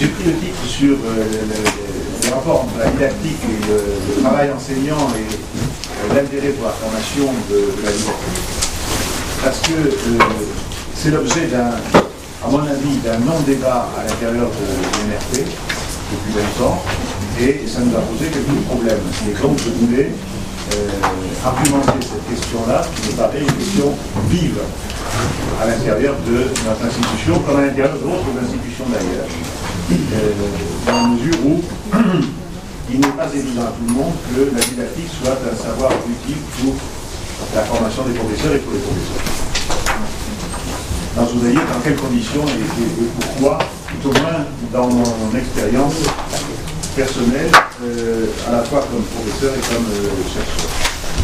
j'ai pris le titre sur le rapport entre la didactique et le travail enseignant et l'intérêt pour la formation de la didactique, parce que c'est l'objet à mon avis, d'un non-débat à l'intérieur de l'NRP depuis longtemps, et ça nous a posé quelques problèmes. Et donc je voulais argumenter cette question-là, qui me paraît une question vive à l'intérieur de notre institution, comme à l'intérieur d'autres institutions d'ailleurs, dans la mesure où il n'est pas évident à tout le monde que la didactique soit un savoir utile pour la formation des professeurs et pour les professeurs. Alors, je voudrais dire dans quelles conditions et pourquoi, tout au moins dans mon expérience personnelle, à la fois comme professeur et comme chercheur.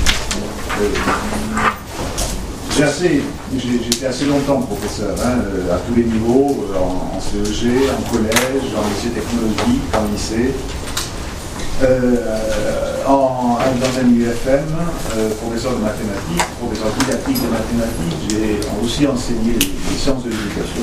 J'étais assez longtemps professeur, à tous les niveaux, en CEG, en collège, en lycée technologique, en lycée, dans un UFM, professeur de mathématiques, professeur didactique de mathématiques. J'ai aussi enseigné les sciences de l'éducation.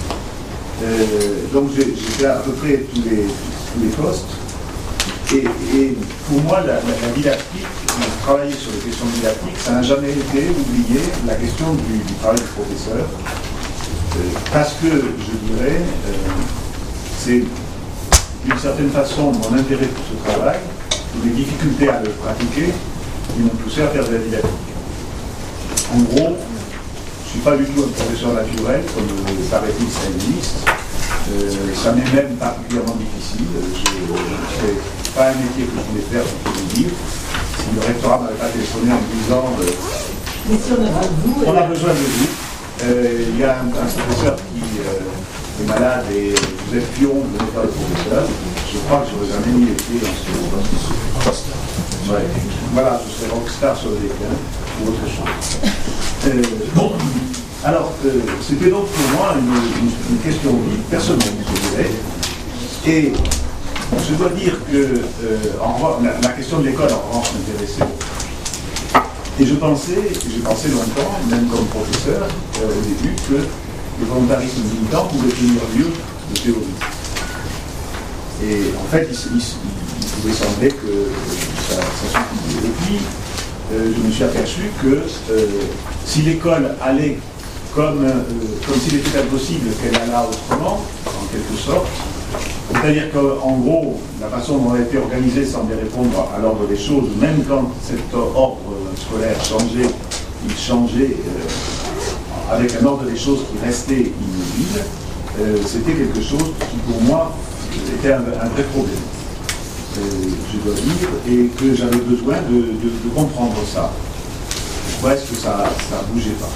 Donc j'ai fait à peu près tous les postes. Et pour moi, la didactique, travailler sur les questions didactiques, ça n'a jamais été oublié la question du travail du professeur. Parce que, je dirais, c'est d'une certaine façon mon intérêt pour ce travail, ou les difficultés à le pratiquer, qui m'ont poussé à faire de la didactique. En gros, je ne suis pas du tout un professeur naturel, comme paraît-il ça existe. Ça m'est même particulièrement difficile. C'est pas un métier que je voulais faire, je peux vous dire. Si le rectorat m'avait pas téléphoné en me disant on a besoin de vous. Il y a un professeur qui est malade et vous êtes pion, vous venez faire le professeur. Je crois que je n'aurais jamais mis les pieds dans ce poste. Ouais. Voilà, je serais rockstar sur le déclin ou autre chose. Bon, alors, c'était donc pour moi une question personnelle, je dirais. Et je dois dire que la question de l'école, en revanche, m'intéressait. Et j'ai pensé longtemps, même comme professeur, au début, que le volontarisme militant pouvait tenir lieu de théorie. Et en fait, il pouvait sembler que ça suffisait. Et puis, je me suis aperçu que si l'école allait comme s'il était impossible qu'elle allât autrement, en quelque sorte, c'est-à-dire qu'en gros, la façon dont elle a été organisée semblait répondre à l'ordre des choses, même quand cet ordre scolaire changeait, il changeait avec un ordre des choses qui restait immobile. C'était quelque chose qui, pour moi, était un vrai problème, je dois dire, et que j'avais besoin de comprendre ça. Pourquoi est-ce que ça ne bougeait pas?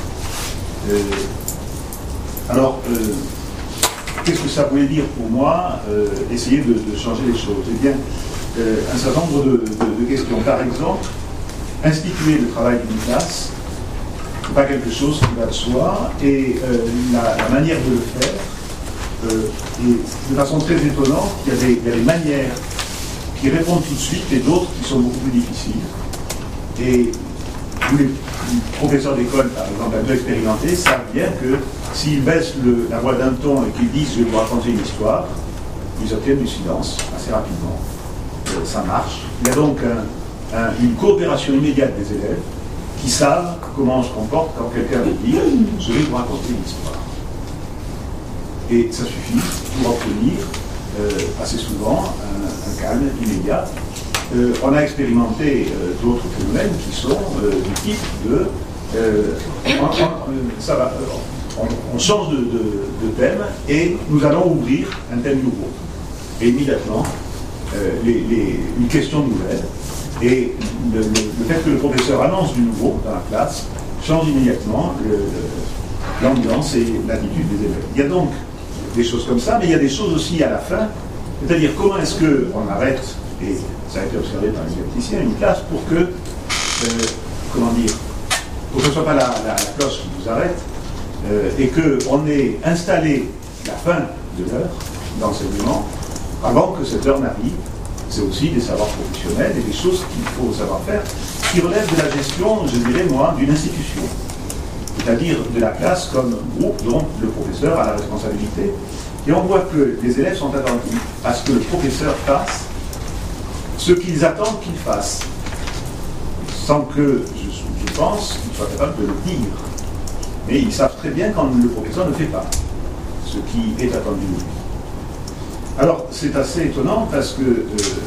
Alors, qu'est-ce que ça voulait dire pour moi, essayer de changer les choses? Eh bien, un certain nombre de questions. Par exemple, instituer le travail d'une classe, c'est pas quelque chose qui va de soi, et la manière de le faire, est de façon très étonnante, il y a des manières qui répondent tout de suite et d'autres qui sont beaucoup plus difficiles. Et tous les professeurs d'école, par exemple, un peu expérimentés, savent bien que s'ils baissent la voix d'un ton et qu'ils disent « je vais vous raconter une histoire », ils obtiennent du silence assez rapidement. Ça marche. Il y a donc une coopération immédiate des élèves qui savent comment on se comporte quand quelqu'un veut dire « je vais vous raconter une histoire ». Et ça suffit pour obtenir assez souvent un calme immédiat. On a expérimenté d'autres phénomènes qui sont du type de on change de thème et nous allons ouvrir un thème nouveau. Et immédiatement, une question nouvelle. Et le fait que le professeur annonce du nouveau dans la classe change immédiatement l'ambiance et l'attitude des élèves. Il y a donc des choses comme ça, mais il y a des choses aussi à la fin. C'est-à-dire comment est-ce qu'on arrête, et ça a été observé par les didacticiens, une classe pour que, pour que ce ne soit pas la cloche qui vous arrête, et qu'on ait installé la fin de l'heure d'enseignement avant que cette heure n'arrive. C'est aussi des savoirs professionnels et des choses qu'il faut savoir faire, qui relèvent de la gestion, je dirais moi, d'une institution. C'est-à-dire de la classe comme groupe dont le professeur a la responsabilité. Il Et on voit que les élèves sont attentifs à ce que le professeur fasse ce qu'ils attendent qu'il fasse, sans que, je pense, qu'ils soient capables de le dire. Mais ils savent très bien quand le professeur ne fait pas ce qui est attendu de lui. Alors, c'est assez étonnant parce que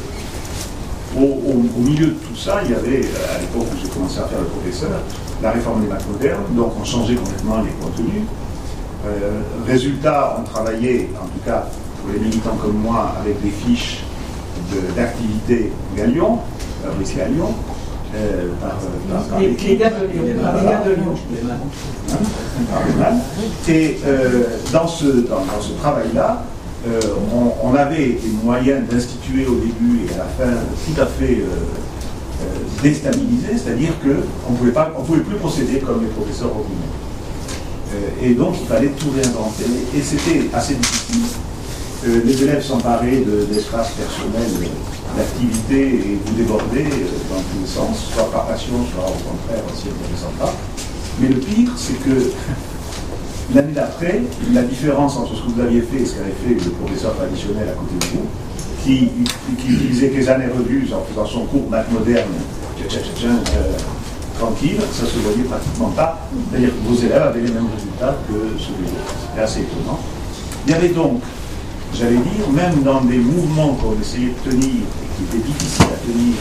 au milieu de tout ça, il y avait, à l'époque où j'ai commencé à faire le professeur, la réforme des maths modernes, donc on changeait complètement les contenus. Résultat, on travaillait, en tout cas pour les militants comme moi, avec des fiches d'activité Galion, fabriquées à Lyon, par l'équipe. Les gars de Lyon. Et dans ce travail-là, on avait des moyens d'instituer au début et à la fin tout à fait déstabilisés, c'est-à-dire qu'on ne pouvait plus procéder comme les professeurs ordinaires. Et donc il fallait tout réinventer, et c'était assez difficile. Les élèves s'emparaient d'espaces personnels, d'activités, et vous débordez dans tous les sens, soit par passion, soit au contraire, si elles ne descendent pas. Mais le pire, c'est que l'année d'après, la différence entre ce que vous aviez fait et ce qu'avait fait le professeur traditionnel à côté de vous, qui utilisait que les années revues en faisant son cours maths moderne, tranquille, ça se voyait pratiquement pas. C'est-à-dire que vos élèves avaient les mêmes résultats que ceux des autres. C'était assez étonnant. Il y avait donc, j'allais dire, même dans des mouvements qu'on essayait de tenir et qui étaient difficiles à tenir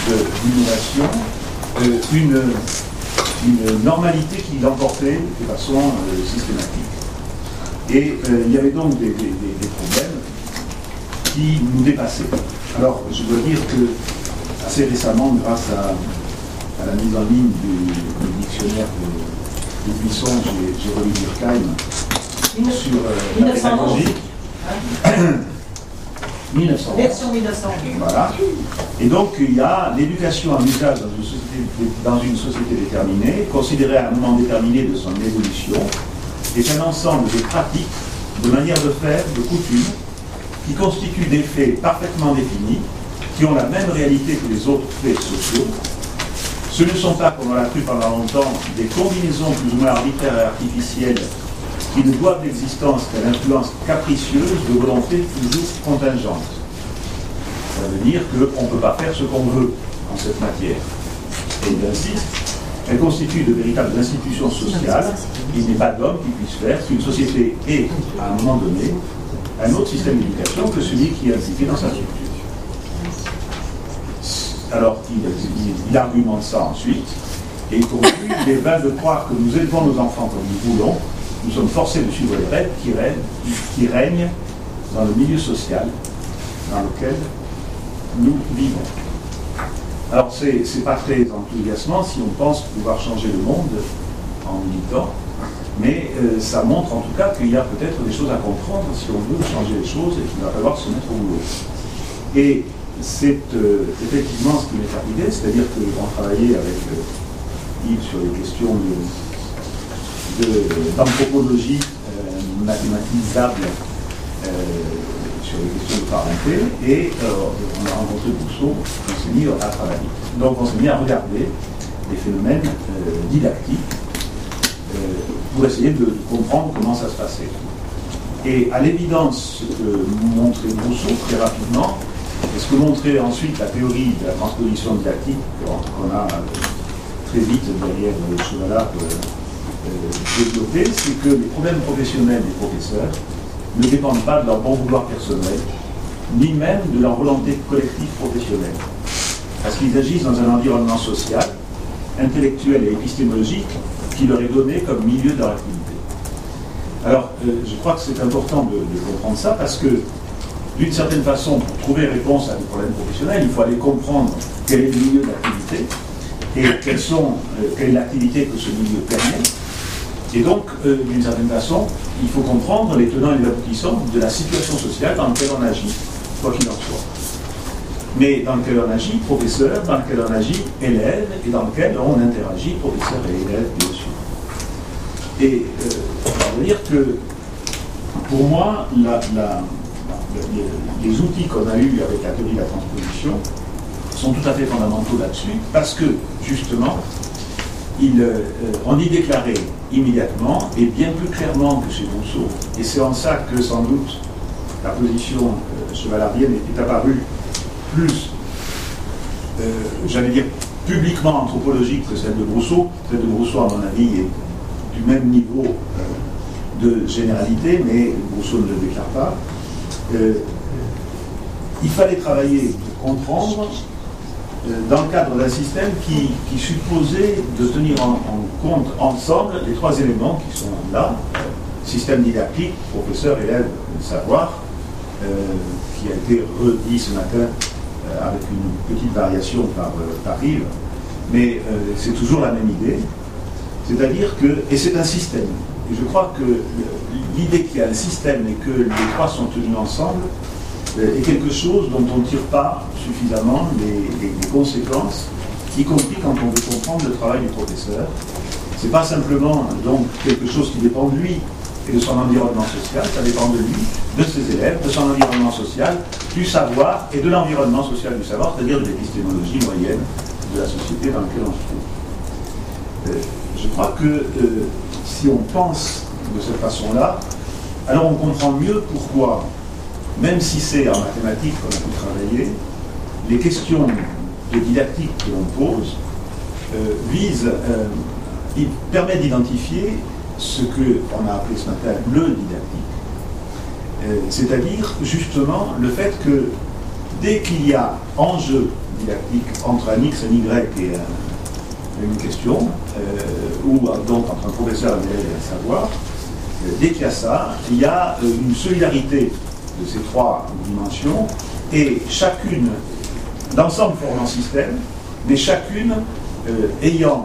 d'innovation, une normalité qui l'emportait de façon systématique. Et il y avait donc des problèmes qui nous dépassaient. Alors, je dois dire que assez récemment, grâce à la mise en ligne du dictionnaire de Buisson, j'ai relu Durkheim sur la pédagogie. 1900. Version 1900. Voilà. Et donc, il y a l'éducation en usage dans une société déterminée, considérée à un moment déterminé de son évolution, est un ensemble de pratiques, de manières de faire, de coutumes, qui constituent des faits parfaitement définis, qui ont la même réalité que les autres faits sociaux. Ce ne sont pas, comme on l'a cru pendant longtemps, des combinaisons plus ou moins arbitraires et artificielles qui ne doivent l'existence qu'à l'influence capricieuse de volontés toujours contingentes. Ça veut dire qu'on ne peut pas faire ce qu'on veut en cette matière. Et il insiste, elle constitue de véritables institutions sociales. Il n'est pas d'homme qui puisse faire qu'une société ait, à un moment donné, un autre système d'éducation que celui qui est impliqué dans sa structure. Alors, il argumente ça ensuite, et il conclut, il est vain de croire que nous élevons nos enfants comme nous voulons. Nous sommes forcés de suivre les règles qui règnent dans le milieu social dans lequel nous vivons. Alors, c'est pas très enthousiasmant si on pense pouvoir changer le monde en militant, mais ça montre en tout cas qu'il y a peut-être des choses à comprendre si on veut changer les choses et qu'il va falloir se mettre au boulot. Et c'est effectivement ce qui m'est arrivé, c'est-à-dire qu'on travaillait avec Yves sur les questions d'anthropologie mathématisable sur les questions de parenté, et on a rencontré Rousseau, on s'est mis à travailler. Donc on s'est mis à regarder des phénomènes didactiques pour essayer de comprendre comment ça se passait. Et à l'évidence, ce que montrait Rousseau très rapidement, et ce que montrait ensuite la théorie de la transposition didactique qu'on a très vite derrière Chevalard développé, c'est que les problèmes professionnels des professeurs ne dépendent pas de leur bon vouloir personnel, ni même de leur volonté collective professionnelle. Parce qu'ils agissent dans un environnement social, intellectuel et épistémologique qui leur est donné comme milieu de leur activité. Alors, je crois que c'est important de comprendre ça parce que, d'une certaine façon, pour trouver réponse à des problèmes professionnels, il faut aller comprendre quel est le milieu d'activité et quelle est l'activité que ce milieu permet. Et donc, d'une certaine façon, il faut comprendre les tenants et les aboutissants de la situation sociale dans laquelle on agit, quoi qu'il en soit. Mais dans lequel on agit professeur, dans lequel on agit élève, et dans lequel on interagit professeur et élève, bien sûr. Et ça veut dire que, pour moi, les outils qu'on a eus avec la théorie de la transposition sont tout à fait fondamentaux là-dessus, parce que, justement, on y déclarait immédiatement et bien plus clairement que chez Rousseau, et c'est en ça que, sans doute, la position chevalardienne est apparue plus, j'allais dire, publiquement anthropologique que celle de Brousseau. Celle de Brousseau, à mon avis, est du même niveau de généralité, mais Brousseau ne le déclare pas. Il fallait travailler pour comprendre dans le cadre d'un système qui supposait de tenir en compte ensemble les trois éléments qui sont là: système didactique, professeur, élève, savoir, qui a été redit ce matin avec une petite variation par Yves, mais c'est toujours la même idée, c'est-à-dire que, et c'est un système, et je crois que l'idée qu'il y a un système et que les trois sont tenus ensemble est quelque chose dont on ne tire pas suffisamment les conséquences, y compris quand on veut comprendre le travail du professeur. C'est pas simplement donc quelque chose qui dépend de lui et de son environnement social, ça dépend de lui, de ses élèves, de son environnement social, du savoir et de l'environnement social du savoir, c'est-à-dire de l'épistémologie moyenne de la société dans laquelle on se trouve. Je crois que si on pense de cette façon-là, alors on comprend mieux pourquoi, même si c'est en mathématiques qu'on a pu travailler, les questions de didactique que l'on pose il permet d'identifier ce qu'on a appelé ce matin le didactique. C'est-à-dire justement le fait que dès qu'il y a enjeu didactique entre un X, un Y et une question, ou donc entre un professeur, un élève et un savoir, dès qu'il y a ça, il y a une solidarité de ces trois dimensions, et chacune, l'ensemble forme un système, mais chacune ayant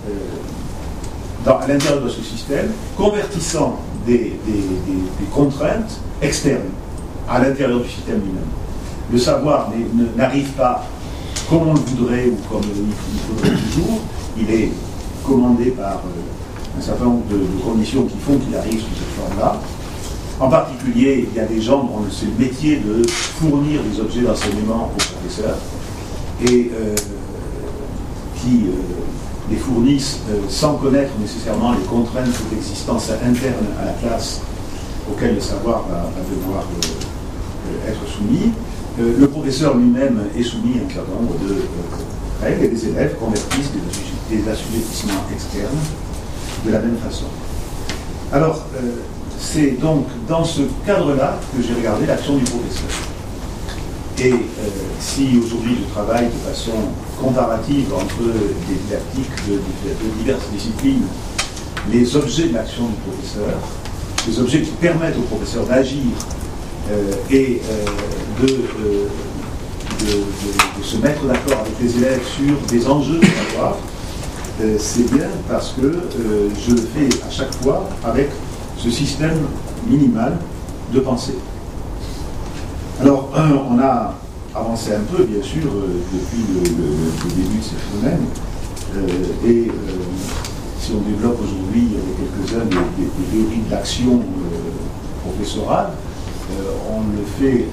à l'intérieur de ce système, convertissant des contraintes externes à l'intérieur du système lui-même. Le savoir n'arrive pas comme on le voudrait ou comme il faudrait toujours, il est commandé par un certain nombre de conditions qui font qu'il arrive sous cette forme-là. En particulier, il y a des gens dont c'est le métier de fournir des objets d'enseignement aux professeurs et qui les fournissent sans connaître nécessairement les contraintes d'existence interne à la classe auxquelles le savoir va devoir être soumis. Le professeur lui-même est soumis à un certain nombre de règles et les élèves convertissent des assujettissements externes de la même façon. Alors, c'est donc dans ce cadre-là que j'ai regardé l'action du professeur. Et si aujourd'hui je travaille de façon comparative entre des didactiques de diverses disciplines, les objets de l'action du professeur, les objets qui permettent au professeur d'agir et de se mettre d'accord avec les élèves sur des enjeux de savoir, c'est bien parce que je le fais à chaque fois avec ce système minimal de pensée. Alors, on a avancé un peu, bien sûr, depuis le début de ce phénomène, et si on développe aujourd'hui avec quelques-uns des théories de l'action professorale, on le fait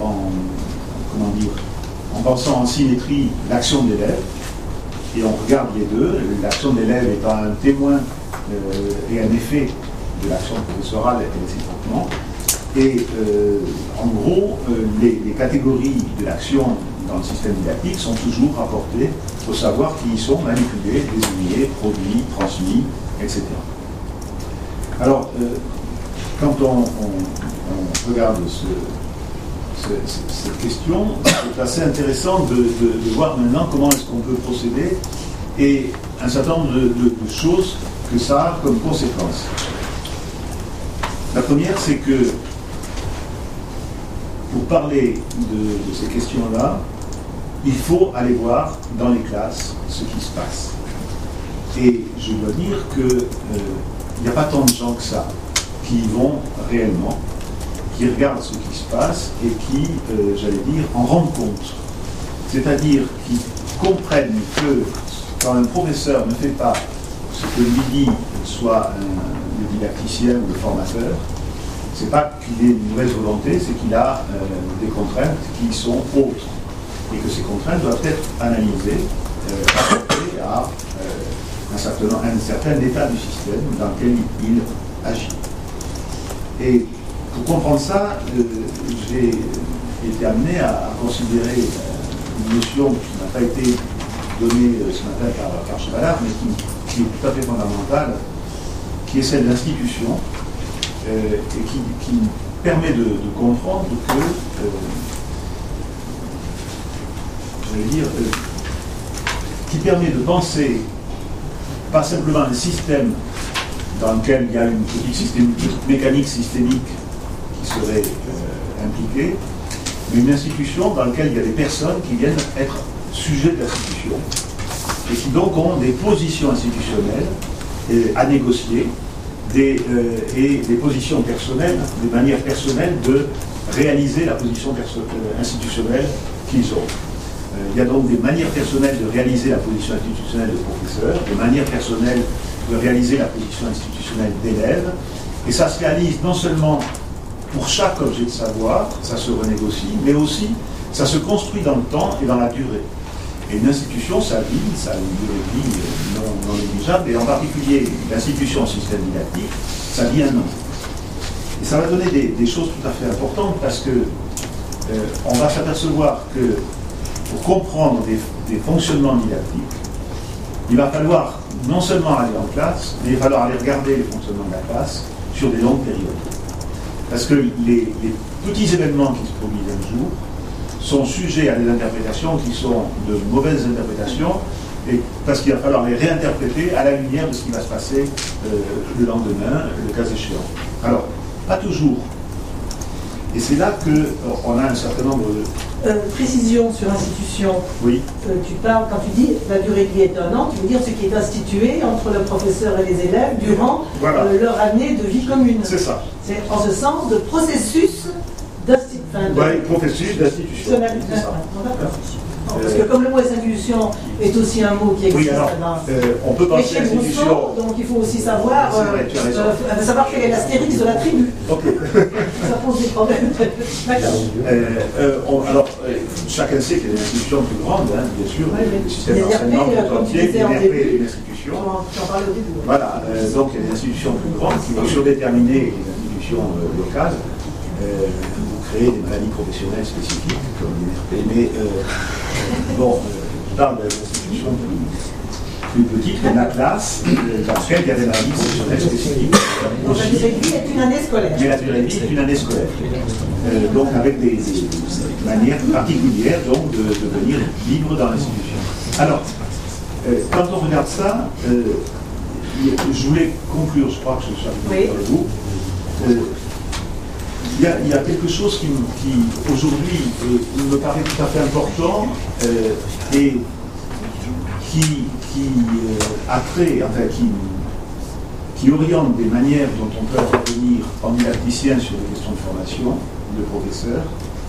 en pensant en symétrie l'action de l'élève, et on regarde les deux, l'action de l'élève étant un témoin et un effet de l'action professorale et réciproquement. Et en gros, les catégories de l'action dans le système didactique sont toujours rapportées aux savoirs qui y sont manipulés, désignés, produits, transmis, etc. Alors, quand on regarde cette question, c'est assez intéressant de voir maintenant comment est-ce qu'on peut procéder et un certain nombre de choses que ça a comme conséquence. La première, c'est que pour parler de ces questions-là, il faut aller voir dans les classes ce qui se passe. Et je dois dire qu'il n'y a pas tant de gens que ça qui y vont réellement, qui regardent ce qui se passe et qui, j'allais dire, en rendent compte. C'est-à-dire qui comprennent que quand un professeur ne fait pas ce que lui dit soit le didacticien ou le formateur, c'est pas qu'il ait une mauvaise volonté, c'est qu'il a des contraintes qui sont autres. Et que ces contraintes doivent être analysées, apportées à un certain état du système dans lequel il agit. Et pour comprendre ça, j'ai été amené à considérer une notion qui n'a pas été donnée ce matin par Chevalard, mais qui est tout à fait fondamentale, qui est celle d'institution, et qui permet de comprendre que, qui permet de penser pas simplement un système dans lequel il y a une petite mécanique systémique qui serait impliquée, mais une institution dans laquelle il y a des personnes qui viennent être sujets de l'institution et qui donc ont des positions institutionnelles à négocier et des positions personnelles, des manières personnelles de réaliser la position institutionnelle qu'ils ont. Il y a donc des manières personnelles de réaliser la position institutionnelle de professeur, des manières personnelles de réaliser la position institutionnelle d'élève, et ça se réalise non seulement pour chaque objet de savoir, ça se renégocie, mais aussi ça se construit dans le temps et dans la durée. Et une institution, ça a une durée de vie non négligeable, et en particulier l'institution système didactique, ça vit un an. Et ça va donner des choses tout à fait importantes, parce que on va s'apercevoir que pour comprendre des fonctionnements didactiques, il va falloir non seulement aller en classe, mais il va falloir aller regarder les fonctionnements de la classe sur des longues périodes. Parce que les petits événements qui se produisent un jour sont sujets à des interprétations qui sont de mauvaises interprétations, et parce qu'il va falloir les réinterpréter à la lumière de ce qui va se passer le lendemain, le cas échéant. Alors, pas toujours. Et c'est là qu'on a un certain nombre de... Précision sur institution. Oui. Tu parles, quand tu dis la durée de vie est d'un an, tu veux dire ce qui est institué entre le professeur et les élèves durant leur année de vie commune. C'est ça. C'est en ce sens de processus d'institution. Oui, processus d'institution. Parce que comme le mot institution est aussi un mot qui existe, oui, alors, on peut penser à institution. Donc il faut aussi savoir, savoir quelle est l'astérix de la tribu. Okay. Ça pose des problèmes. D'accord. Alors, chacun sait qu'il y a des institutions plus grandes, hein, bien sûr, le système d'enseignement tout entier, qui est une institution. Voilà, donc il y a des institutions plus grandes qui vont surdéterminer les institutions locales. Vous créez des maladies professionnelles spécifiques, comme les NRP, mais je parle d'institutions plus petites, comme la classe, dans laquelle il y a des maladies professionnelles spécifiques. Donc la durée de vie est une année scolaire. Mais la durée de vie est une année scolaire. Donc avec des manières particulières donc, de devenir libre dans l'institution. Alors, quand on regarde ça, je voulais conclure, je crois que je suis arrivé avec vous. Il y a quelque chose qui aujourd'hui me paraît tout à fait important et qui a trait, enfin qui oriente des manières dont on peut intervenir en didacticien sur les questions de formation de professeurs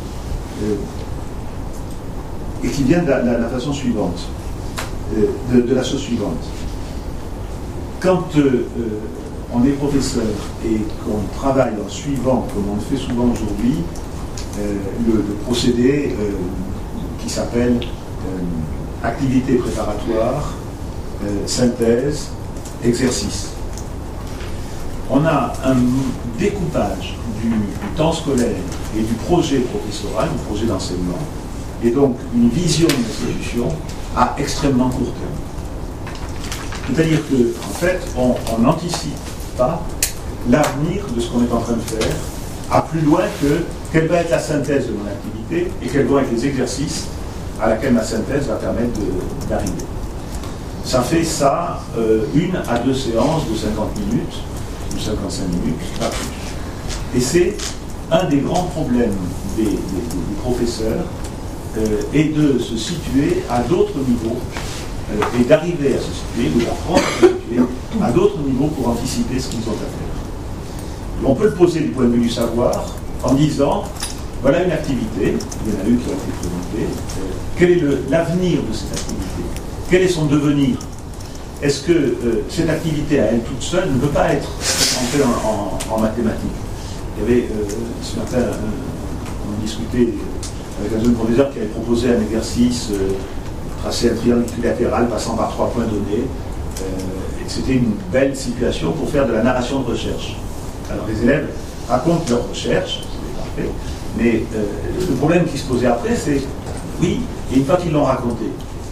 et qui vient de la façon suivante, de la chose suivante. Quand on est professeur et qu'on travaille en suivant, comme on le fait souvent aujourd'hui, le procédé qui s'appelle activité préparatoire, synthèse, exercice. On a un découpage du temps scolaire et du projet professoral, du projet d'enseignement, et donc une vision de l'institution à extrêmement court terme. C'est-à-dire qu'en fait, on n'anticipe pas l'avenir de ce qu'on est en train de faire, à plus loin que quelle va être la synthèse de mon activité et quels vont être les exercices à laquelle ma synthèse va permettre d'arriver. Ça fait ça 1 à 2 séances de 50 minutes ou 55 minutes, pas plus. Et c'est un des grands problèmes des professeurs est de se situer à d'autres niveaux et d'arriver à se situer, ou d'apprendre à se situer à d'autres niveaux pour anticiper ce qu'ils ont à faire. On peut le poser du point de vue du savoir en disant, voilà une activité, il y en a une qui a été présentée, quel est l'avenir de cette activité? Quel est son devenir? Est-ce que cette activité à elle toute seule ne peut pas être entrée en mathématiques? Il y avait ce matin, on discutait avec un jeune professeur qui avait proposé un exercice, tracer un triangle équilatéral passant par 3 points donnés. Et c'était une belle situation pour faire de la narration de recherche. Alors les élèves racontent leurs recherches, c'est parfait, mais le problème qui se posait après, c'est, oui, et une fois qu'ils l'ont raconté,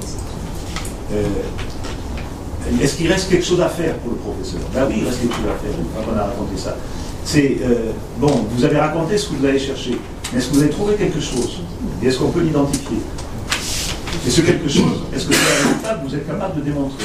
est-ce qu'il reste quelque chose à faire pour le professeur? Ben oui, il reste quelque chose à faire, une fois qu'on a raconté ça. C'est, bon, vous avez raconté ce que vous avez cherché, mais est-ce que vous avez trouvé quelque chose? Et est-ce qu'on peut l'identifier? Et ce quelque chose, est-ce que c'est un résultat que vous êtes capable de démontrer?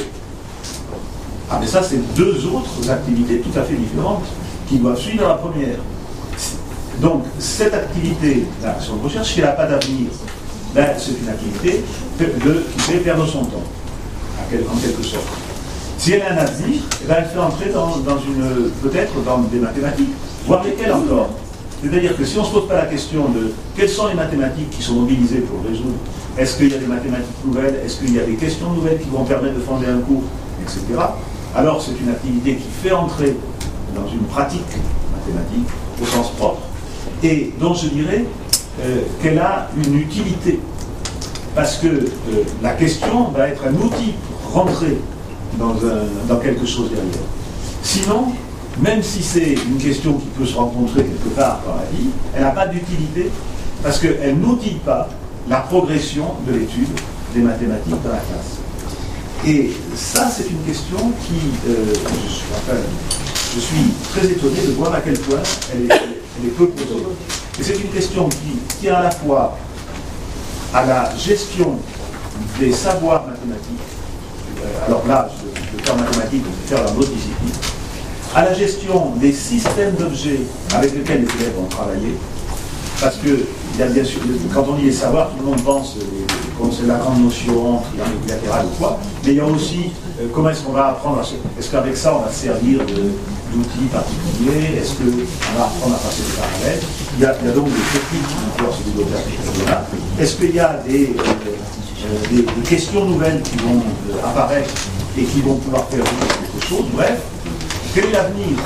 Ah, mais ça, c'est deux autres activités tout à fait différentes qui doivent suivre la première. Donc, cette activité, l'action de recherche, si elle n'a pas d'avenir, ben, c'est une activité qui fait perdre son temps, en quelque sorte. Si elle a un avenir, eh ben, elle fait entrer peut-être dans des mathématiques, voire lesquelles encore. C'est-à-dire que si on ne se pose pas la question de quelles sont les mathématiques qui sont mobilisées pour résoudre, est-ce qu'il y a des mathématiques nouvelles, est-ce qu'il y a des questions nouvelles qui vont permettre de fonder un cours, etc., alors c'est une activité qui fait entrer dans une pratique mathématique au sens propre, et dont je dirais qu'elle a une utilité, parce que la question va être un outil pour rentrer dans quelque chose derrière. Sinon, même si c'est une question qui peut se rencontrer quelque part dans la vie, elle n'a pas d'utilité, parce qu'elle n'outille pas la progression de l'étude des mathématiques dans la classe. Et ça, c'est une question qui, je suis très étonné de voir à quel point elle est peu posée. Et c'est une question qui tient à la fois à la gestion des savoirs mathématiques, alors là, le terme mathématique, on peut faire dans d'autres disciplines, à la gestion des systèmes d'objets avec lesquels les élèves vont travailler, parce que, il y a bien sûr, quand on dit les savoirs, tout le monde pense comme c'est la grande notion, triangle bilatéral ou quoi, mais il y a aussi comment est-ce qu'on va apprendre est-ce qu'avec ça on va se servir d'outils particuliers, est-ce qu'on va apprendre à passer des parallèles, il y a donc des techniques qui vont pouvoir se développer à ce niveau-là, est-ce qu'il y a des questions nouvelles qui vont apparaître et qui vont pouvoir faire quelque chose, bref, quel est l'avenir?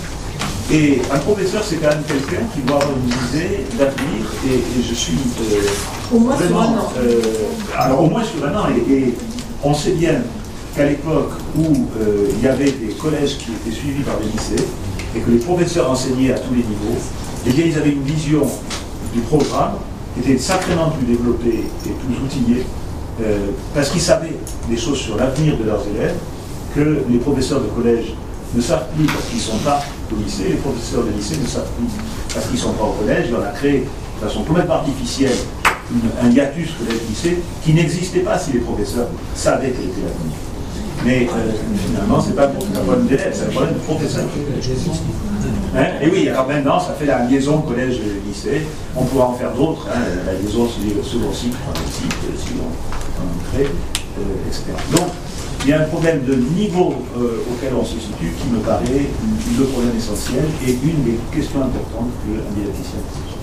Et un professeur, c'est quand même quelqu'un qui doit avoir une visée d'avenir, et je suis au moins vraiment, sur un an. alors au moins sur un an, et on sait bien qu'à l'époque où il y avait des collèges qui étaient suivis par des lycées, et que les professeurs enseignaient à tous les niveaux, eh bien ils avaient une vision du programme qui était sacrément plus développée et plus outillée, parce qu'ils savaient des choses sur l'avenir de leurs élèves que les professeurs de collège ne savent plus parce qu'ils ne sont pas au lycée, les professeurs de lycée ne savent plus parce qu'ils ne sont pas au collège, et on a créé de façon complètement artificielle un hiatus collège-lycée qui n'existait pas si les professeurs savaient quel était l'avenir. Mais finalement, ce n'est pas un problème d'élèves, c'est un problème de professeurs. Hein? Et oui, alors maintenant, ça fait la liaison collège-lycée, on pourra en faire d'autres, hein, la liaison second cycle, premier cycle, si on en crée, etc. Donc, il y a un problème de niveau auquel on se situe qui me paraît le problème essentiel et une des questions importantes qu'un didacticien pose.